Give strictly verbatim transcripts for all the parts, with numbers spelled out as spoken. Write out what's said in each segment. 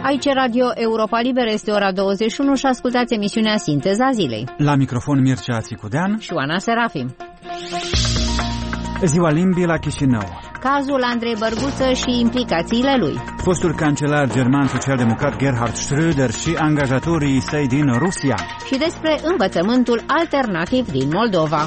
Aici Radio Europa Liberă, este ora douăzeci și unu și ascultați emisiunea Sinteza Zilei. La microfon Mircea Țicudean și Oana Serafim. Ziua limbii la Chișinău. Cazul Andrei Bărguță și implicațiile lui. Fostul cancelar german social-democrat Gerhard Schröder și angajatorii săi din Rusia. Și despre învățământul alternativ din Moldova.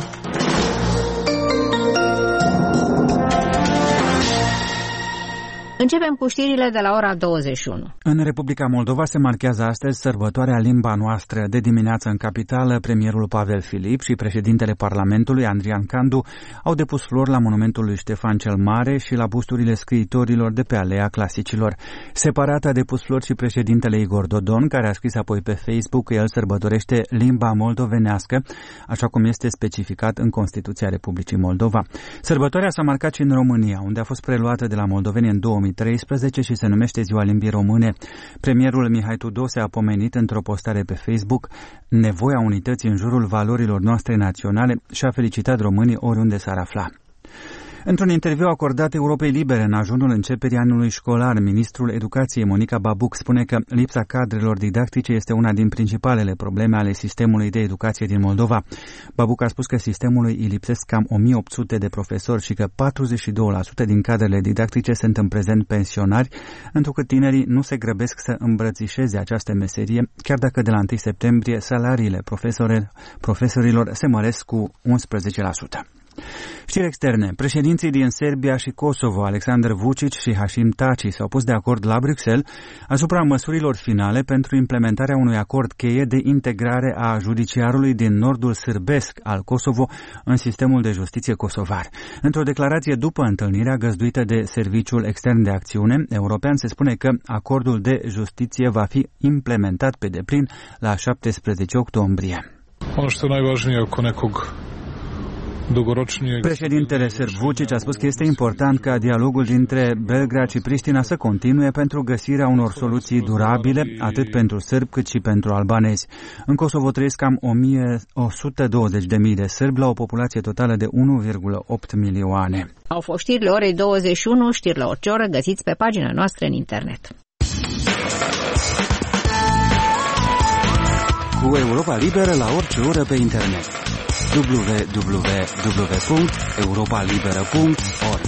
Începem cu știrile de la ora douăzeci și unu. În Republica Moldova se marchează astăzi sărbătoarea Limba Noastră. De dimineață în capitală, premierul Pavel Filip și președintele Parlamentului, Andrian Candu, au depus flori la monumentul lui Ștefan cel Mare și la busturile scriitorilor de pe Alea Clasicilor. Separat a depus flori și președintele Igor Dodon, care a scris apoi pe Facebook că el sărbătorește limba moldovenească, așa cum este specificat în Constituția Republicii Moldova. Sărbătoarea s-a marcat și în România, unde a fost preluată de la moldoveni în două mii treisprezece și se numește Ziua Limbii Române. Premierul Mihai Tudose a pomenit într-o postare pe Facebook nevoia unității în jurul valorilor noastre naționale și a felicitat românii oriunde s-ar afla. Într-un interviu acordat Europei Libere în ajunul începerii anului școlar, ministrul Educației Monica Babuc spune că lipsa cadrelor didactice este una din principalele probleme ale sistemului de educație din Moldova. Babuc a spus că sistemului îi lipsesc cam o mie opt sute de profesori și că patruzeci și doi la sută din cadrele didactice sunt în prezent pensionari, întrucât tinerii nu se grăbesc să îmbrățișeze această meserie, chiar dacă de la întâi septembrie salariile profesorilor se măresc cu unsprezece la sută. Știri externe. Președinții din Serbia și Kosovo, Aleksandar Vučić și Hashim Thaci, s-au pus de acord la Bruxelles asupra măsurilor finale pentru implementarea unui acord cheie de integrare a judiciarului din nordul sârbesc al Kosovo în sistemul de justiție kosovar. Într-o declarație după întâlnirea găzduită de Serviciul Extern de Acțiune European, se spune că acordul de justiție va fi implementat pe deplin la șaptesprezece octombrie. Ono što je najvažnije oko nekog Președintele sârb Vučić a spus că este important ca dialogul dintre Belgrad și Priština să continue pentru găsirea unor soluții durabile, atât pentru sârbi cât și pentru albanezi. În Kosovo trăiesc cam o sută douăzeci de mii de sârbi la o populație totală de unu virgulă opt milioane. Au fost știrile orei douăzeci și unu, știri la orice oră, găsiți pe pagina noastră în internet. Cu Europa Liberă la orice oră pe internet. w w w punct europa liberă punct org.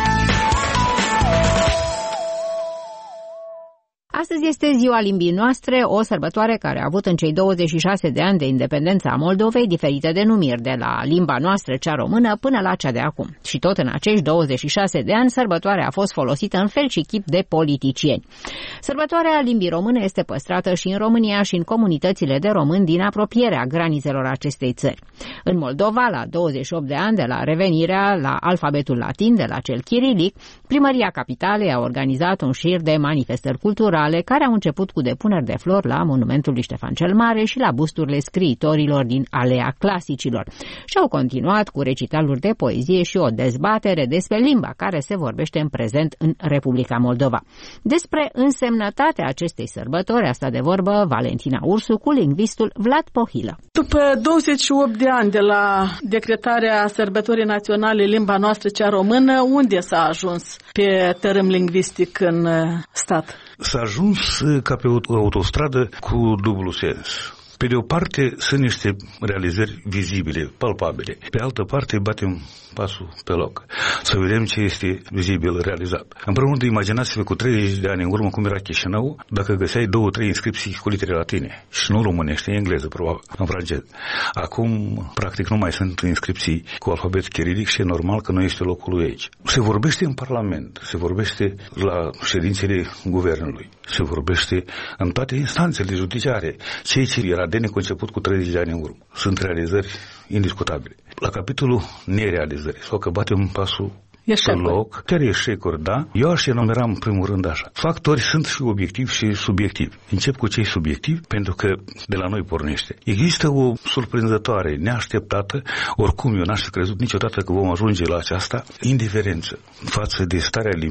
Astăzi este Ziua Limbii Noastre, o sărbătoare care a avut în cei douăzeci și șase de ani de independență a Moldovei diferite denumiri, de la limba noastră, cea română, până la cea de acum. Și tot în acești douăzeci și șase de ani, sărbătoarea a fost folosită în fel și chip de politicieni. Sărbătoarea limbii române este păstrată și în România și în comunitățile de români din apropierea granițelor acestei țări. În Moldova, la douăzeci și opt de ani de la revenirea la alfabetul latin de la cel chirilic, Primăria Capitalei a organizat un șir de manifestări culturale care au început cu depuneri de flori la monumentul lui Ștefan cel Mare și la busturile scriitorilor din Alea Clasicilor și au continuat cu recitaluri de poezie și o dezbatere despre limba care se vorbește în prezent în Republica Moldova. Despre însemnătatea acestei sărbători a stat de vorbă Valentina Ursu cu lingvistul Vlad Pohilă. După douăzeci și opt de ani de la decretarea sărbătorii naționale limba noastră cea română, unde s-a ajuns pe tărâm lingvistic în stat? S-a ajuns ca pe o autostradă cu dublu sens. Pe de o parte sunt niște realizări vizibile, palpabile. Pe altă parte batem pasul pe loc. Să vedem ce este vizibil realizat. În primul rând, imaginați-vă cu treizeci de ani în urmă cum era Chișinău, dacă găseai două, trei inscripții cu litere latine. Și nu românește, engleză, probabil, în franceză. Acum, practic, nu mai sunt inscripții cu alfabet chirilic și e normal că nu este locul lui aici. Se vorbește în Parlament, se vorbește la ședințele guvernului, se vorbește în toate instanțele judiciare. Ceea ce era de neconceput cu treizeci de ani în urmă. Sunt realizări indiscutabile. La capitolul nerealizări, sau că batem pasul pe loc, chiar eșecuri, da? Eu aș enumera în primul rând așa. Factori sunt și obiectivi și subiectivi. Încep cu cei subiectivi, pentru că de la noi pornește. Există o surprinzătoare, neașteptată, oricum eu n-aș fi crezut niciodată că vom ajunge la aceasta, indiferență față de starea limbii,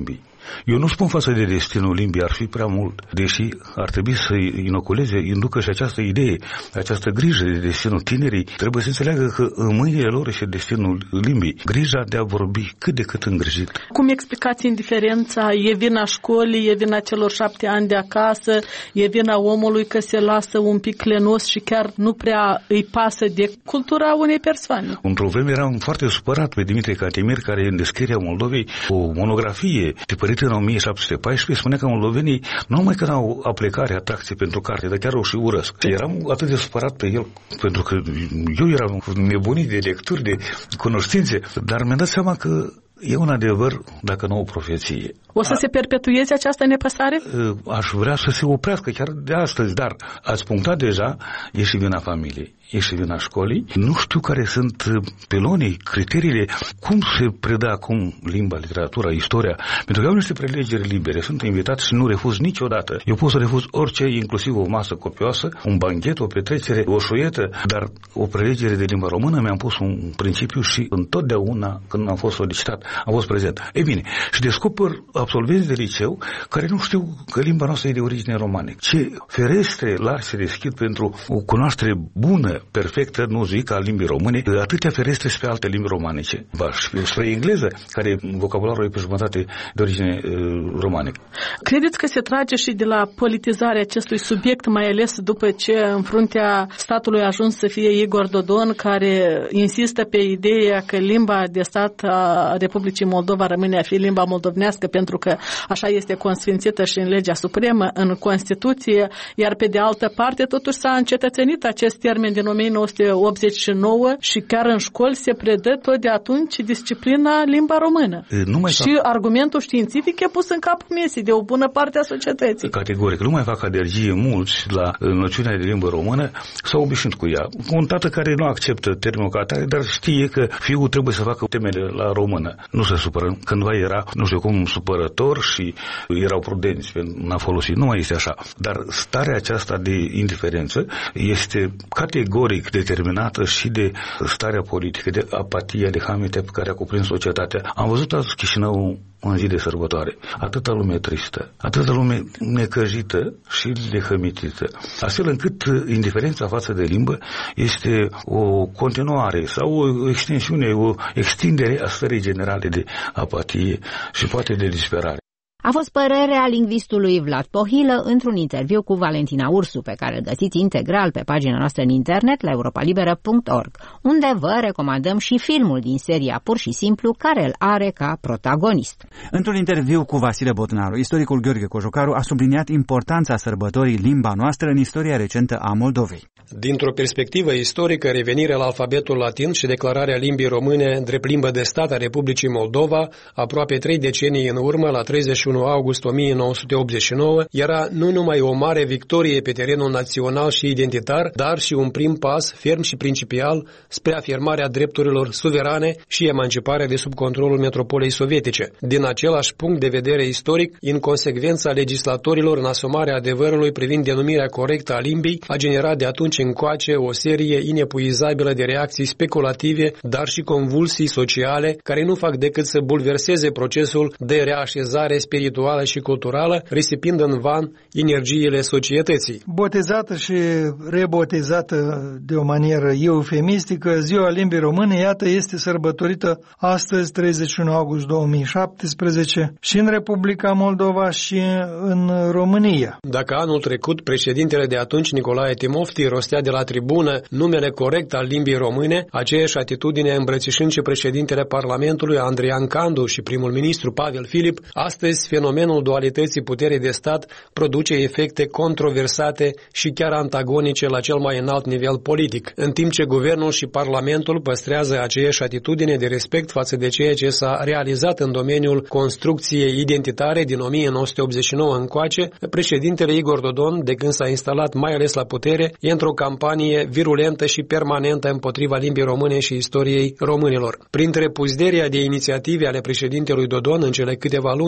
Eu nu spun față de destinul limbii, ar fi prea mult, deși ar trebui să inoculeze, inducă și această idee, această grijă de destinul tinerii. Trebuie să înțeleagă că în mâinile lor este destinul limbii, grija de a vorbi cât de cât îngrijit. Cum explicați indiferența? E vina școlii, e vina celor șapte ani de acasă, e vina omului că se lasă un pic lenos și chiar nu prea îi pasă de cultura unei persoane? Într-o vreme eram foarte supărat pe Dimitrie Cantemir, care în descrierea Moldovei, o monografie tipărită în o mie șapte sute paisprezece, spunea că moldovenii nu numai că n-au aplecare, atracție pentru carte, dar chiar o și urăsc. Și eram atât de supărat pe el, pentru că eu eram nebunit de lecturi, de cunoștințe, dar mi-am dat seama că e un adevăr, dacă nu o profeție. O să se perpetueze această nepăsare? Aș vrea să se oprească chiar de astăzi, dar ați punctat deja, e și vina familiei, e și vina școlii. Nu știu care sunt pilonii, criteriile, cum se predă acum limba, literatura, istoria, pentru că au niște prelegeri libere, sunt invitat și nu refuz niciodată. Eu pot să refuz orice, inclusiv o masă copioasă, un banchet, o petrecere, o șuietă, dar o prelegere de limba română mi-am pus un principiu și întotdeauna când am fost solicitat am fost prezent. Ei bine, și descoper absolvenți de liceu care nu știu că limba noastră e de origine romanică. Ce ferestre largi se deschid pentru o cunoaștere bună, perfectă, nu zic, a limbii române, atâtea ferestre spre alte limbi romanice. Ba, spre engleză, care vocabularul e pe jumătate de origine uh, romanică. Credeți că se trage și de la politizarea acestui subiect, mai ales după ce în fruntea statului a ajuns să fie Igor Dodon, care insistă pe ideea că limba de stat a Republicii Moldova rămâne a fi limba moldovnească, pentru că așa este consfințită și în legea supremă, în Constituție, iar pe de altă parte totuși s-a încetățenit acest termen din o mie nouă sute optzeci și nouă și chiar în școli se predă tot de atunci disciplina limba română. Numai și fac... argumentul științific e pus în capul mesii de o bună parte a societății. Categoric. Nu mai fac alergie mulți la noțiunea de limbă română, s-au obișnuit cu ea. Un tată care nu acceptă termenul ca atare, dar știe că fiul trebuie să facă temele la română. Nu se supără. Cândva era, nu știu cum, supărător și erau prudenți pentru a folosi. Nu mai este așa. Dar starea aceasta de indiferență este categoric determinată și de starea politică, de apatia, de hamite pe care a cuprins societatea. Am văzut azi Chișinău în zi de sărbătoare. Atâta lume tristă, atâta lume necăjită și lehămitită. Astfel încât indiferența față de limbă este o continuare sau o extensiune, o extindere a stării generale de apatie și poate de disperare. A fost părerea lingvistului Vlad Pohilă într-un interviu cu Valentina Ursu, pe care îl găsiți integral pe pagina noastră în internet la europalibera punct org, unde vă recomandăm și filmul din seria Pur și Simplu, care îl are ca protagonist. Într-un interviu cu Vasile Botnaru, istoricul Gheorghe Cojocaru a subliniat importanța sărbătorii limba noastră în istoria recentă a Moldovei. Dintr-o perspectivă istorică, revenirea la alfabetul latin și declararea limbii române drept limbă de stat a Republicii Moldova, aproape trei decenii în urmă, la treizeci și unu august o mie nouă sute optzeci și nouă, era nu numai o mare victorie pe terenul național și identitar, dar și un prim pas ferm și principial spre afirmarea drepturilor suverane și emanciparea de sub controlul metropolei sovietice. Din același punct de vedere istoric, inconsecvența legislatorilor în asumarea adevărului privind denumirea corectă a limbii a generat de atunci încoace o serie inepuizabilă de reacții speculative, dar și convulsii sociale care nu fac decât să bulverseze procesul de reașezare spirituală și culturală, risipind în van energiile societății. Botezată și rebotezată de o manieră eufemistică, Ziua Limbii Române, iată, este sărbătorită astăzi, treizeci și unu august două mii șaptesprezece, și în Republica Moldova și în România. Dacă anul trecut președintele de atunci, Nicolae Timofti, rostea de la tribună numele corect al limbii române, aceeași atitudine îmbrățișând și președintele Parlamentului, Andrian Candu, și primul ministru Pavel Filip, astăzi fenomenul dualității puterii de stat produce efecte controversate și chiar antagonice la cel mai înalt nivel politic, în timp ce guvernul și Parlamentul păstrează aceeași atitudine de respect față de ceea ce s-a realizat în domeniul construcției identitare din o mie nouă sute optzeci și nouă încoace. Președintele Igor Dodon, de când s-a instalat mai ales la putere, e într-o campanie virulentă și permanentă împotriva limbii române și istoriei românilor. Printre puzderia de inițiative ale președintelui Dodon în cele câteva luni de când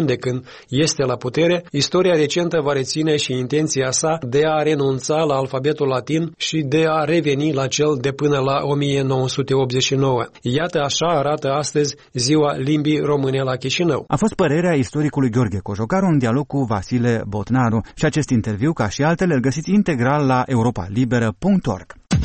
este la putere, istoria recentă va reține și intenția sa de a renunța la alfabetul latin și de a reveni la cel de până la o mie nouă sute optzeci și nouă. Iată așa arată astăzi Ziua Limbii Române la Chișinău. A fost părerea istoricului Gheorghe Cojocaru în dialog cu Vasile Botnaru și acest interviu, ca și altele, îl găsiți integral la europa liberă punct org.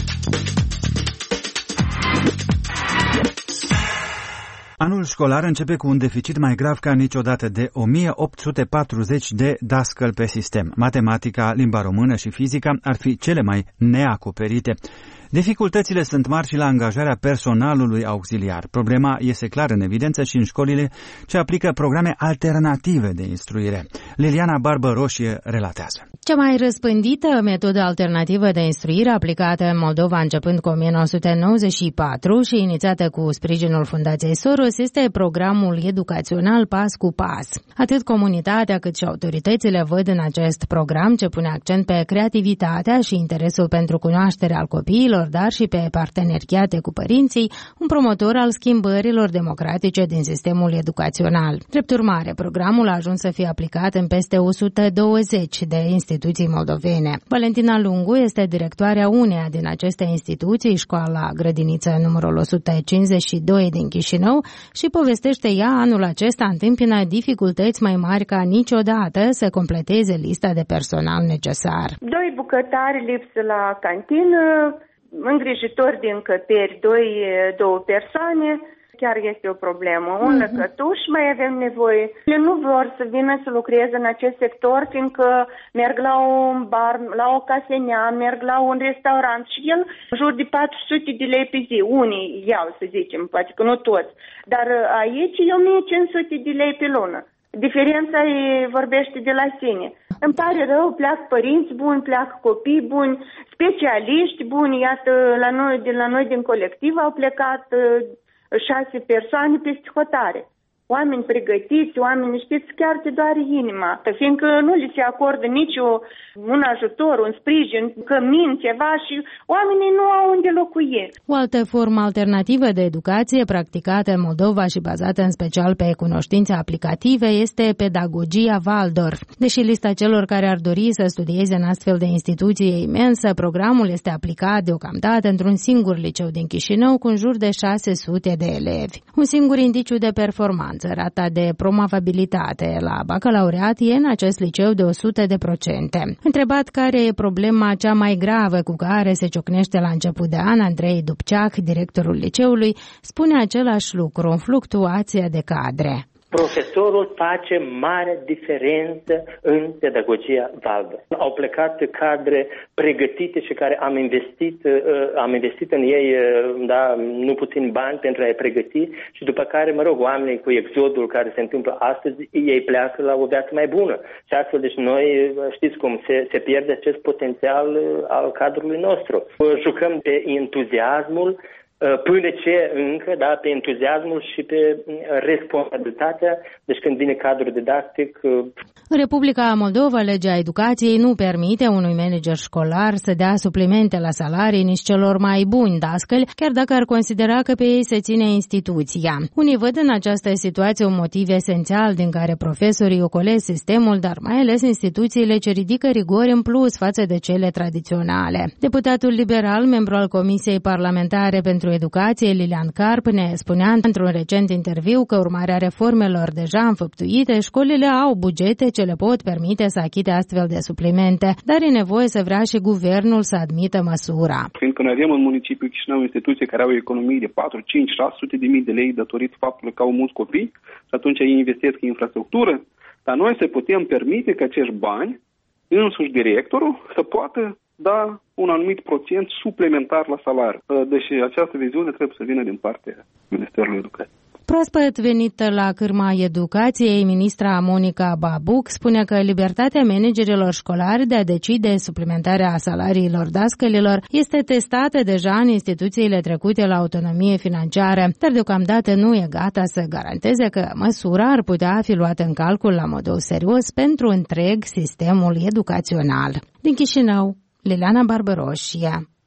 Anul școlar începe cu un deficit mai grav ca niciodată de o mie opt sute patruzeci de dascăli pe sistem. Matematica, limba română și fizica ar fi cele mai neacoperite. Dificultățile sunt mari și la angajarea personalului auxiliar. Problema iese clar în evidență și în școlile ce aplică programe alternative de instruire. Liliana Barbăroșie relatează. Cea mai răspândită metodă alternativă de instruire aplicată în Moldova începând cu o mie nouă sute nouăzeci și patru și inițiată cu sprijinul Fundației Soros este programul educațional Pas cu Pas. Atât comunitatea cât și autoritățile văd în acest program ce pune accent pe creativitatea și interesul pentru cunoaștere al copiilor, dar și pe parteneriate cu părinții, un promotor al schimbărilor democratice din sistemul educațional. Drept urmare, programul a ajuns să fie aplicat în peste o sută douăzeci de instituții moldovene. Valentina Lungu este directoarea uneia din aceste instituții, școala grădiniță numărul o sută cincizeci și doi din Chișinău, și povestește ea anul acesta întâmpină dificultăți mai mari ca niciodată să completeze lista de personal necesar. Doi bucătari lipsă la cantină, îngrijitori de încăperi, doi, două persoane, chiar este o problemă. Un mm-hmm. lăcătuș mai avem nevoie. Ele nu vor să vină să lucreze în acest sector, fiindcă merg la un bar, la o casenea, merg la un restaurant și el în jur de patru sute de lei pe zi. Unii iau, să zicem, poate că nu toți. Dar aici e o mie cinci sute de lei pe lună. Diferența e, vorbește de la sine. Îmi pare rău, pleacă părinți buni, pleacă copii buni, specialiști buni. Iată, la noi, de la noi din colectiv au plecat uh, șase persoane peste hotare. Oameni pregătiți, oameni, știți, chiar te doare inima, fiindcă nu li se acordă nici o, un ajutor, un sprijin, cămin, ceva și oamenii nu au unde locui. O altă formă alternativă de educație practicată în Moldova și bazată în special pe cunoștințe aplicative este pedagogia Waldorf. Deși lista celor care ar dori să studieze în astfel de instituții e imensă, programul este aplicat deocamdată într-un singur liceu din Chișinău cu în jur de șase sute de elevi. Un singur indiciu de performanță, rata de promovabilitate la bacalaureat e în acest liceu de o sută de procente. Întrebat care e problema cea mai gravă cu care se ciocnește la început de an, Andrei Dubceac, directorul liceului, spune același lucru, fluctuația de cadre. Profesorul face mare diferență în pedagogia Waldorf. Au plecat cadre pregătite și care am investit, am investit în ei, da, nu puțin bani pentru a-i pregăti și după care, mă rog, oamenii cu exodul care se întâmplă astăzi, ei pleacă la o viață mai bună. Și astfel, deci noi, știți cum, se, se pierde acest potențial al cadrului nostru. Jucăm pe entuziasmul până ce încă, da, pe entuziasmul și pe responsabilitatea, deci când vine cadrul didactic. În Republica Moldova, legea educației nu permite unui manager școlar să dea suplimente la salarii nici celor mai buni dascăli, chiar dacă ar considera că pe ei se ține instituția. Unii văd în această situație un motiv esențial din care profesorii ocolesc sistemul, dar mai ales instituțiile ce ridică rigori în plus față de cele tradiționale. Deputatul liberal, membru al Comisiei Parlamentare pentru Educație, Lilian Carp, ne spunea într-un recent interviu că urmarea reformelor deja înfăptuite, școlile au bugete ce le pot permite să achite astfel de suplimente, dar e nevoie să vrea și guvernul să admită măsura. Fiindcă noi avem în municipiul Chișinău instituții care au o economie de patru, cinci, șase sute de mii de lei datorită faptului că au mulți copii și atunci ei investesc în infrastructură, dar noi să putem permite că acești bani, însuși directorul, să poată da un anumit procent suplimentar la salariu. Deși această viziune trebuie să vină din partea Ministerului Educației. Proaspăt venită la cârma educației, ministra Monica Babuc spune că libertatea managerilor școlari de a decide suplimentarea salariilor dascălilor este testată deja în instituțiile trecute la autonomie financiară, dar deocamdată nu e gata să garanteze că măsura ar putea fi luată în calcul la modul serios pentru întreg sistemul educațional. Din Chișinău, Liliana Barbăroșia,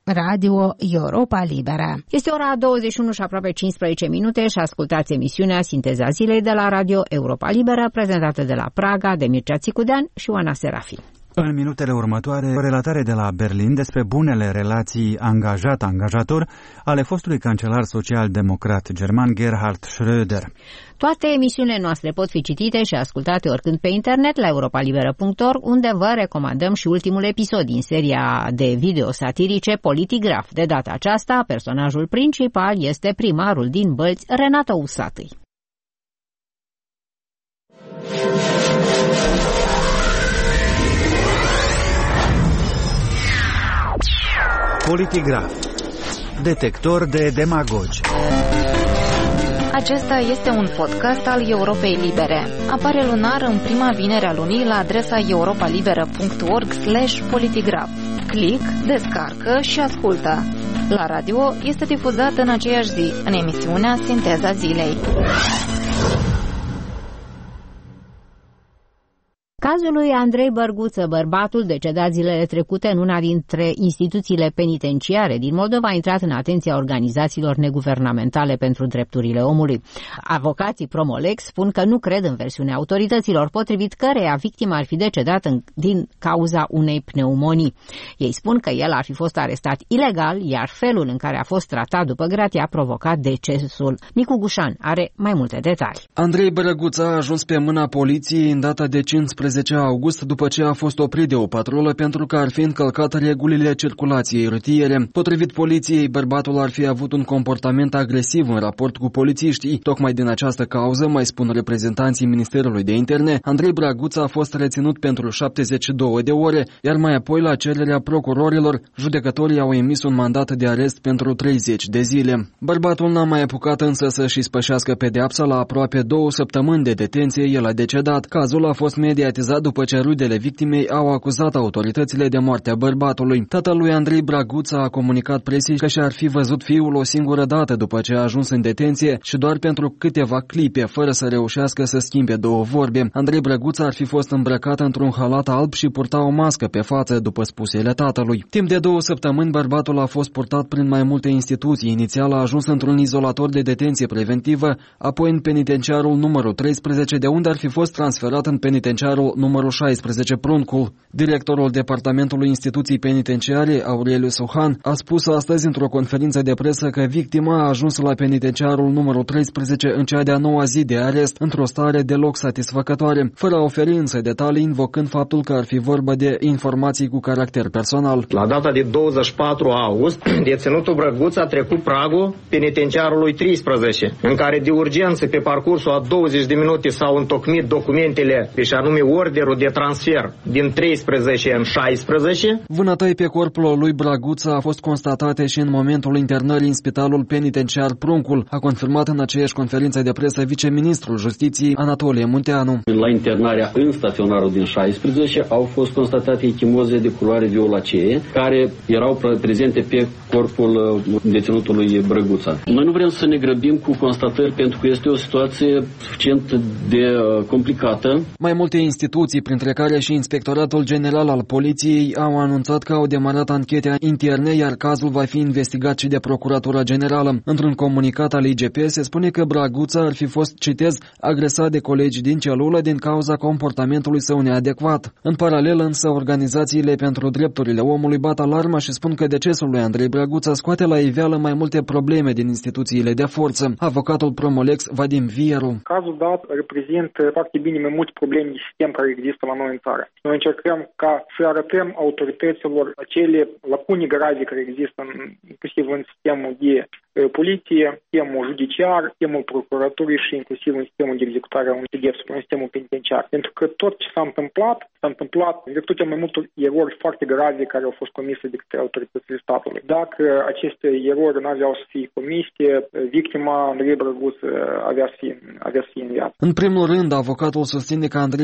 Radio Europa Liberă. Este ora douăzeci și unu și aproape cincisprezece minute și ascultați emisiunea Sinteza Zilei de la Radio Europa Liberă, prezentată de la Praga de Mircea Țicudean și Oana Serafi. În minutele următoare, o relatare de la Berlin despre bunele relații angajat-angajator ale fostului cancelar social-democrat german Gerhard Schröder. Toate emisiunile noastre pot fi citite și ascultate oricând pe internet la europa liberă punct org, unde vă recomandăm și ultimul episod din seria de video satirice Politigraf. De data aceasta, personajul principal este primarul din Bălți, Renato Usatâi. Politigraf. Detector de demagogi. Acesta este un podcast al Europei Libere. Apare lunar în prima vinere a lunii la adresa europa liberă punct org slash politigraf. Click, descarcă și ascultă. La radio este difuzat în aceeași zi, în emisiunea Sinteza Zilei. Cazul lui Andrei Bărguță, bărbatul decedat zilele trecute în una dintre instituțiile penitenciare din Moldova, a intrat în atenția organizațiilor neguvernamentale pentru drepturile omului. Avocații Promolex spun că nu cred în versiunea autorităților, potrivit căreia victima ar fi decedat în, din cauza unei pneumonii. Ei spun că el ar fi fost arestat ilegal, iar felul în care a fost tratat după gratie a provocat decesul. Nicu Gușan are mai multe detalii. Andrei Bărguță a ajuns pe mâna poliției în data de cincisprezece august, după ce a fost oprit de o patrulă pentru că ar fi încălcat regulile circulației rutiere. Potrivit poliției, bărbatul ar fi avut un comportament agresiv în raport cu polițiștii. Tocmai din această cauză, mai spun reprezentanții Ministerului de Interne, Andrei Bărguță a fost reținut pentru șaptezeci și două de ore, iar mai apoi, la cererea procurorilor, judecătorii au emis un mandat de arest pentru treizeci de zile. Bărbatul n-a mai apucat însă să-și spășească pedeapsa. La aproape două săptămâni de detenție, el a decedat. Cazul a fost mediatizat după ce rudele victimei au acuzat autoritățile de moartea bărbatului. Tatălui Andrei Bărguță a comunicat presiei că și-ar fi văzut fiul o singură dată după ce a ajuns în detenție și doar pentru câteva clipe, fără să reușească să schimbe două vorbe. Andrei Bărguță ar fi fost îmbrăcat într-un halat alb și purta o mască pe față, după spusele tatălui. Timp de două săptămâni, bărbatul a fost purtat prin mai multe instituții. Inițial a ajuns într-un izolator de detenție preventivă, apoi în penitenciarul numărul treisprezece, de unde ar fi fost transferat în penitenciarul numărul șaisprezece Pruncul. Directorul Departamentului Instituții Penitenciare, Aureliu Suhan, a spus astăzi într-o conferință de presă că victima a ajuns la penitenciarul numărul treisprezece în cea de-a noua zi de arest, într-o stare deloc satisfăcătoare, fără a oferi însă detalii, invocând faptul că ar fi vorba de informații cu caracter personal. La data de douăzeci și patru august, deținutul Bărguță a trecut pragul penitenciarului treisprezece, în care de urgență pe parcursul a douăzeci de minute s-au întocmit documentele, și anume orderul de transfer din treisprezece în șaisprezece. Vânătăi pe corpul lui Bărguță a fost constatate și în momentul internării în spitalul penitenciar Pruncul, a confirmat în aceeași conferință de presă viceministrul Justiției Anatolie Munteanu. La internarea în staționarul din șaisprezece au fost constatate echimoze de culoare violacee care erau prezente pe corpul deținutului Bărguță. Noi nu vrem să ne grăbim cu constatări pentru că este o situație suficient de complicată. Mai multe instituții, printre care și Inspectoratul General al Poliției, au anunțat că au demarat anchete interne, iar cazul va fi investigat și de Procuratura Generală. Într-un comunicat al I G P se spune că Bărguță ar fi fost, citez, agresat de colegi din celulă din cauza comportamentului său neadecvat. În paralel însă, organizațiile pentru drepturile omului bat alarma și spun că decesul lui Andrei Bărguță scoate la iveală mai multe probleme din instituțiile de forță. Avocatul Promolex, Vadim Vieru. Cazul dat reprezintă foarte bine mai multe probleme de sistem care există la noi în țară. Noi încercăm ca să arătăm autorităților acele lacune grave care există în, inclusiv în sistemul de poliție, sistemul judiciar, sistemul procuraturii și inclusiv în sistemul de executare a unui pedepse, în sistemul penitenciar. Pentru că tot ce s-a întâmplat, s-a întâmplat în virtutea mai multor erori foarte grave care au fost comise de către autoritățile statului. Dacă aceste erori nu aveau să fie comise, victima Andrei Bărguță avea să fie, avea să fie în viață. În primul rând, avocatul susține că Andrei Bărguță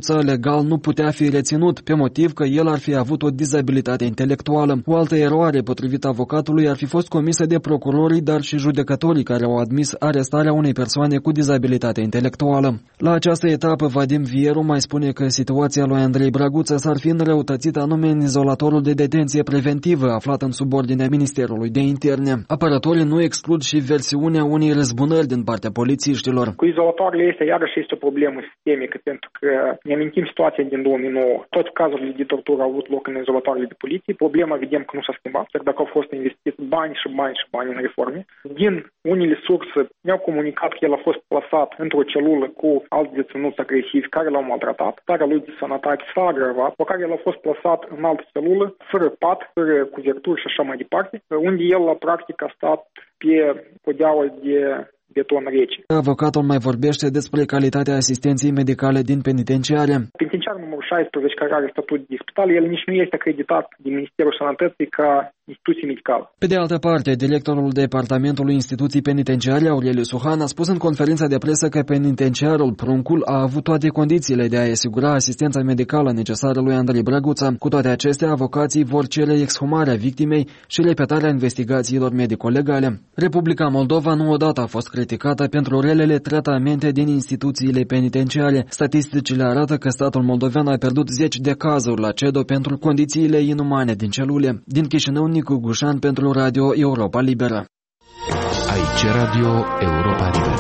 Brăguță legal nu putea fi reținut, pe motiv că el ar fi avut o dizabilitate intelectuală. O altă eroare, potrivit avocatului, ar fi fost comisă de procurorii, dar și judecătorii care au admis arestarea unei persoane cu dizabilitate intelectuală. La această etapă, Vadim Vieru mai spune că situația lui Andrei Brăguță s-ar fi înrăutățit anume în izolatorul de detenție preventivă aflat în subordinea Ministerului de Interne. Apărătorii nu exclud și versiunea unei răzbunări din partea polițiștilor. Cu izolatoarele este iarăși este o problemă sistemică, pentru că ne amintim situația din două mii nouă. Toate cazurile de tortură au avut loc în izolatoarele de poliție. Problema, vedem că nu s-a schimbat, chiar dacă au fost investiți bani și bani și bani în reforme. Din unele surse ne-au comunicat că el a fost plasat într-o celulă cu alți deținuți agresivi care l-au maltratat. Starea lui de sănătate s-a agravat, pe care el a fost plasat în altă celulă, fără pat, fără cuverturi și așa mai departe, unde el la practic a stat pe podeaua de beton rece. Avocatul mai vorbește despre calitatea asistenței medicale din penitenciare. Penitenciar numărul șaisprezece, care are statut de spital, el nici nu este acreditat de Ministerul Sănătății ca instituție medicală. Pe de altă parte, directorul Departamentului Instituții Penitenciare, Aureliu Suhan, a spus în conferința de presă că penitenciarul Pruncul a avut toate condițiile de a asigura asistența medicală necesară lui Andrei Brăguță. Cu toate acestea, avocații vor cere exhumarea victimei și repetarea investigațiilor medico-legale. Republica Moldova nu odată a fost criticată pentru relele tratamente din instituțiile penitenciare. Statisticile arată că statul moldovean a pierdut zeci de cazuri la CEDO pentru condițiile inumane din celule. Din Chișinău, Nicu Gușan pentru Radio Europa Liberă. Aici Radio Europa Liberă.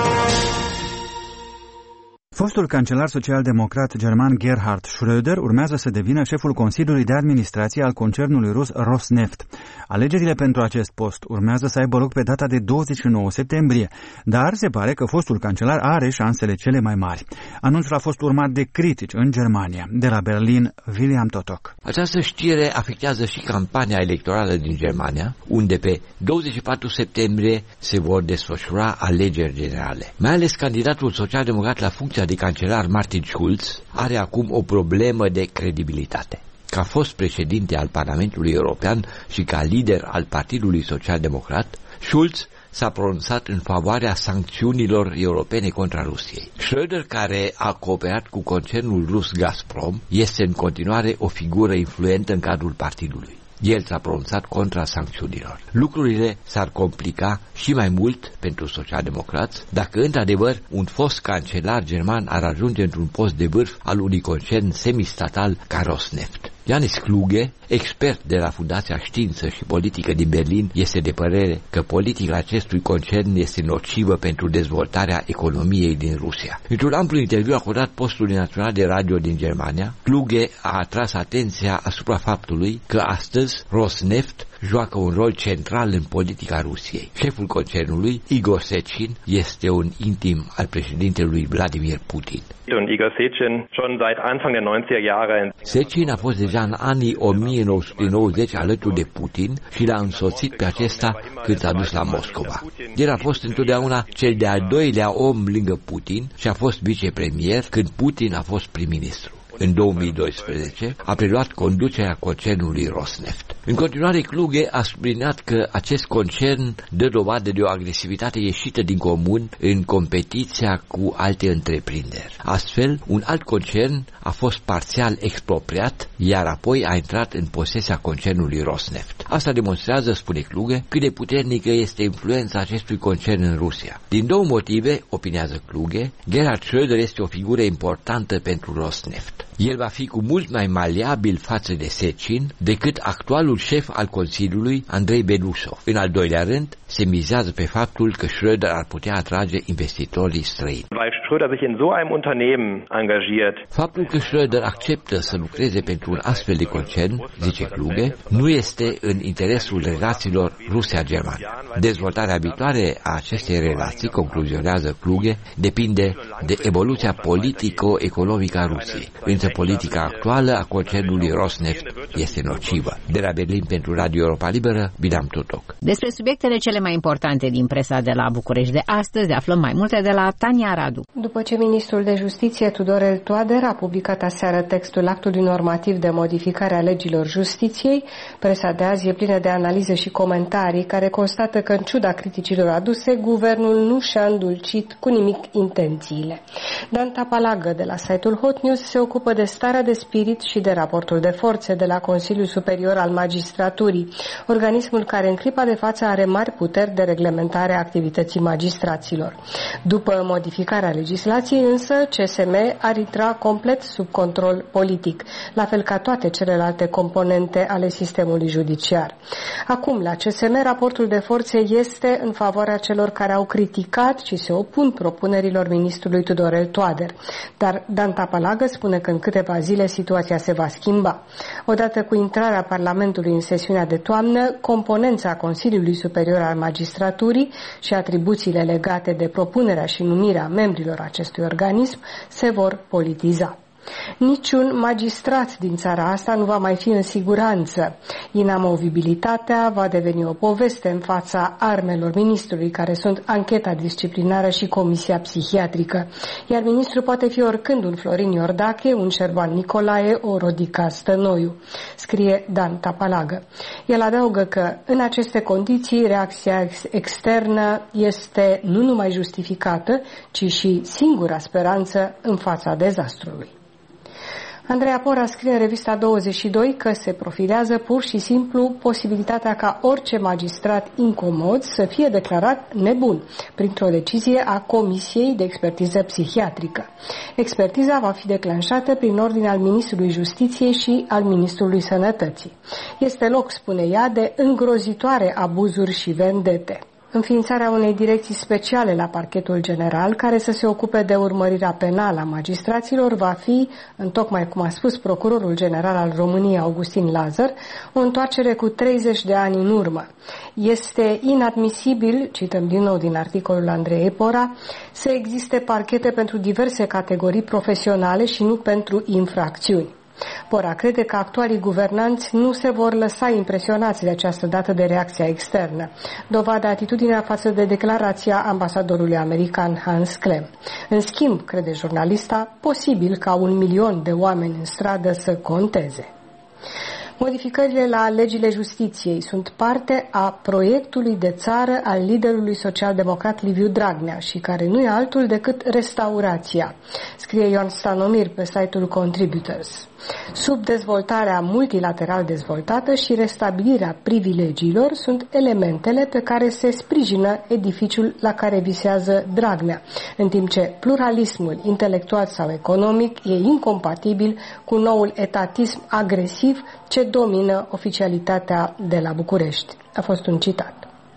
Fostul cancelar social-democrat german Gerhard Schröder urmează să devină șeful Consiliului de Administrație al concernului rus Rosneft. Alegerile pentru acest post urmează să aibă loc pe data de douăzeci și nouă septembrie, dar se pare că fostul cancelar are șansele cele mai mari. Anunțul a fost urmat de critici în Germania. De la Berlin, William Totok. Această știre afectează și campania electorală din Germania, unde pe douăzeci și patru septembrie se vor desfășura alegeri generale. Mai ales candidatul social-democrat la funcția de cancelar Martin Schulz are acum o problemă de credibilitate. Ca fost președinte al Parlamentului European și ca lider al Partidului Social-Democrat, Schulz s-a pronunțat în favoarea sancțiunilor europene contra Rusiei. Schröder, care a cooperat cu concernul rus Gazprom, este în continuare o figură influentă în cadrul partidului. El s-a pronunțat contra sancțiunilor. Lucrurile s-ar complica și mai mult pentru socialdemocrați dacă, într-adevăr, un fost cancelar german ar ajunge într-un post de vârf al unui concern semistatal ca Rosneft. Janis Kluge, expert de la Fundația Știință și Politică din Berlin, este de părere că politica acestui concern este nocivă pentru dezvoltarea economiei din Rusia. Într-un amplu interviu acordat postului național de radio din Germania, Kluge a atras atenția asupra faptului că astăzi Rosneft joacă un rol central în politica Rusiei. Șeful concernului, Igor Sechin, este un intim al președintelui Vladimir Putin. Igor Sechin, schon seit Anfang der neunziger Jahre. Sechin a fost deja în anii o mie nouă sute nouăzeci alături de Putin și l-a însoțit pe acesta când s-a dus la Moscova. El a fost întotdeauna cel de-al doilea om lângă Putin și a fost vicepremier când Putin a fost prim-ministru. În două mii doisprezece a preluat conducerea concernului Rosneft. În continuare, Kluge a subliniat că acest concern dă dovadă de o agresivitate ieșită din comun în competiția cu alte întreprinderi. Astfel, un alt concern a fost parțial expropriat, iar apoi a intrat în posesia concernului Rosneft. Asta demonstrează, spune Kluge, cât de puternică este influența acestui concern în Rusia. Din două motive, opinează Kluge, Gerhard Schröder este o figură importantă pentru Rosneft. El va fi cu mult mai maleabil față de Sechin decât actualul șef al Consiliului, Andrei Belousov. În al doilea rând, se mizează pe faptul că Schröder ar putea atrage investitorii străini. Faptul că Schröder acceptă să lucreze pentru un astfel de concern, zice Kluge, nu este în interesul relațiilor Rusia-German. Dezvoltarea viitoare a acestei relații, concluzionează Kluge, depinde de evoluția politico-economică a Rusiei. Însă politica actuală a concernului Rosneft este nocivă. De la Berlin pentru Radio Europa Liberă, William Totok. Despre subiectele cele Cele mai importante din presa de la București de astăzi, aflăm mai multe de la Tania Radu. După ce ministrul de Justiție Tudorel Toader a publicat aseară textul actului normativ de modificare a legilor justiției, presa de azi e plină de analize și comentarii care constată că, în ciuda criticilor aduse, guvernul nu și-a îndulcit cu nimic intențiile. Dan Tapalagă de la site-ul Hot News se ocupă de starea de spirit și de raportul de forțe de la Consiliul Superior al Magistraturii, organismul care în clipa de față are mari puteri de reglementare a activității magistraților. După modificarea legislației însă, C S M ar intra complet sub control politic, la fel ca toate celelalte componente ale sistemului judiciar. Acum, la C S M, raportul de forțe este în favoarea celor care au criticat și se opun propunerilor ministrului Tudorel Toader. Dar Dan Tapalagă spune că în câteva zile situația se va schimba. Odată cu intrarea Parlamentului în sesiunea de toamnă, componența Consiliului Superior al Magistraturii și atribuțiile legate de propunerea și numirea membrilor acestui organism se vor politiza. Niciun magistrat din țara asta nu va mai fi în siguranță. Inamovibilitatea va deveni o poveste în fața armelor ministrului, care sunt ancheta disciplinară și comisia psihiatrică. Iar ministrul poate fi oricând un Florin Iordache, un Șerban Nicolae, o Rodica Stănoiu, scrie Dan Tapalagă. El adaugă că în aceste condiții reacția ex- externă este nu numai justificată, ci și singura speranță în fața dezastrului. Andreea Pora scrie în revista douăzeci și doi că se profilează pur și simplu posibilitatea ca orice magistrat incomod să fie declarat nebun printr-o decizie a Comisiei de Expertiză Psihiatrică. Expertiza va fi declanșată prin ordine al Ministrului Justiției și al Ministrului Sănătății. Este loc, spune ea, de îngrozitoare abuzuri și vendete. Înființarea unei direcții speciale la Parchetul General, care să se ocupe de urmărirea penală a magistraților, va fi, întocmai cum a spus Procurorul General al României, Augustin Lazar, o întoarcere cu treizeci de ani în urmă. Este inadmisibil, cităm din nou din articolul Andreei Pora, să existe parchete pentru diverse categorii profesionale și nu pentru infracțiuni. Pora crede că actualii guvernanți nu se vor lăsa impresionați de această dată de reacția externă, dovadă atitudinea față de declarația ambasadorului american Hans Klemm. În schimb, crede jurnalista, posibil ca un milion de oameni în stradă să conteze. Modificările la legile justiției sunt parte a proiectului de țară al liderului social-democrat Liviu Dragnea și care nu e altul decât restaurația, scrie Ioan Stanomir pe site-ul Contributors. Subdezvoltarea multilateral dezvoltată și restabilirea privilegiilor sunt elementele pe care se sprijină edificiul la care visează Dragnea, în timp ce pluralismul intelectual sau economic e incompatibil cu noul etatism agresiv ce domină oficialitatea de la București. A fost un citat.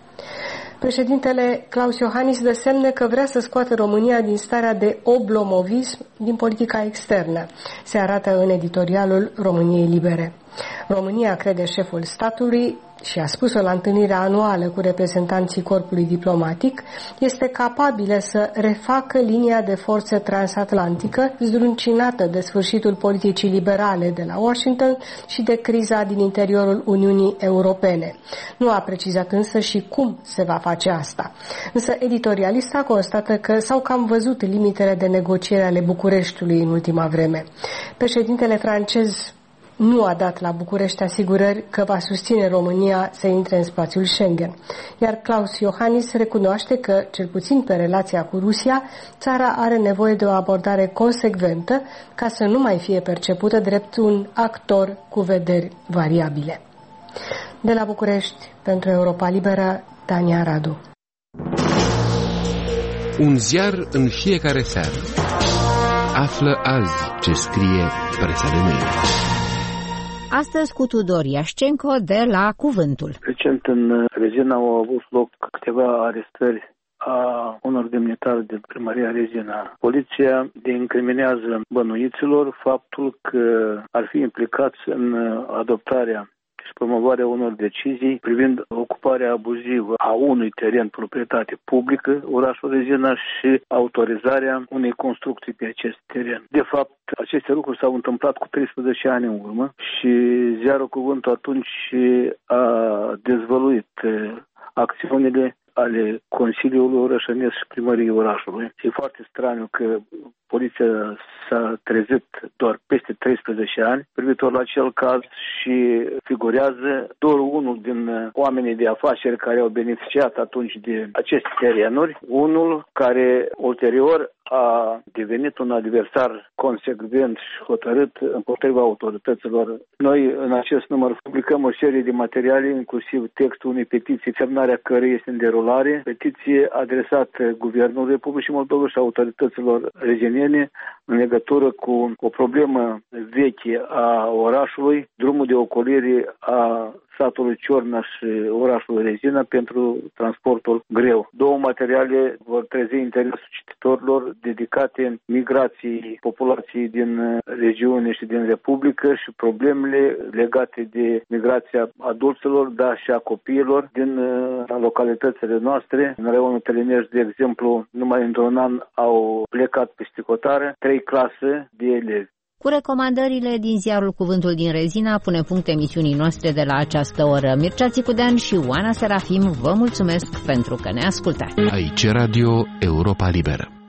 Președintele Klaus Iohannis dă semne că vrea să scoată România din starea de oblomovism din politica externă. Se arată în editorialul României Libere. România, crede șeful statului, și a spus-o la întâlnirea anuală cu reprezentanții corpului diplomatic, este capabilă să refacă linia de forță transatlantică zdruncinată de sfârșitul politicii liberale de la Washington și de criza din interiorul Uniunii Europene. Nu a precizat însă și cum se va face asta. Însă editorialista constată că s-au cam văzut limitele de negociere ale Bucureștiului în ultima vreme. Președintele francez nu a dat la București asigurări că va susține România să intre în spațiul Schengen. Iar Klaus Iohannis recunoaște că, cel puțin pe relația cu Rusia, țara are nevoie de o abordare consecventă ca să nu mai fie percepută drept un actor cu vederi variabile. De la București, pentru Europa Liberă, Tania Radu. Un ziar în fiecare seară. Află azi ce scrie presa de mâine. Astăzi cu Tudor Iașcenco de la Cuvântul. Recent în Rezina au avut loc câteva arestări a unor demnitari din primăria Rezina. Poliția le incriminează bănuiților faptul că ar fi implicați în adoptarea și promovarea unor decizii privind ocuparea abuzivă a unui teren proprietate publică, orașul Rezina, și autorizarea unei construcții pe acest teren. De fapt, aceste lucruri s-au întâmplat cu treisprezece ani în urmă și ziarul Cuvântul atunci a dezvăluit acțiunile ale Consiliului Orășănesc și Primăriei orașului. E foarte straniu că poliția s-a trezit doar peste treisprezece ani privitor la acel caz și figurează doar unul din oamenii de afaceri care au beneficiat atunci de aceste terenuri, unul care ulterior a devenit un adversar consecvent și hotărât împotriva autorităților. Noi în acest număr publicăm o serie de materiale, inclusiv textul unei petiții, semnarea căreia este în derulare, petiție adresată Guvernului Republicii Moldova și autorităților rezeniene în legătură cu o problemă veche a orașului, drumul de ocolire a satului Ciorna și orașului Rezina pentru transportul greu. Două materiale vor trezi interesul cititorilor dedicate migrației populației din regiune și din Republică și problemele legate de migrația adulților, dar și a copiilor din localitățile noastre. În raionul Telinești, de exemplu, numai într-un an au plecat peste hotare trei clase de elevi. Cu recomandările din ziarul Cuvântul din Rezina punem punct emisiunii noastre de la această oră. Mircea Țicudean și Oana Serafim vă mulțumesc pentru că ne ascultați. Aici Radio Europa Liberă.